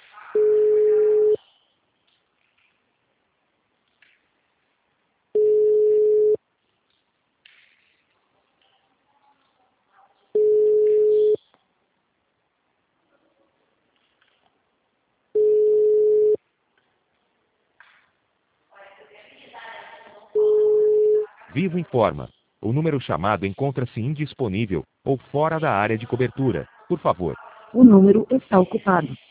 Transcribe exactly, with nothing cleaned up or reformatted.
Vivo informa. O número chamado encontra-se indisponível ou fora da área de cobertura. Por favor. O número está ocupado.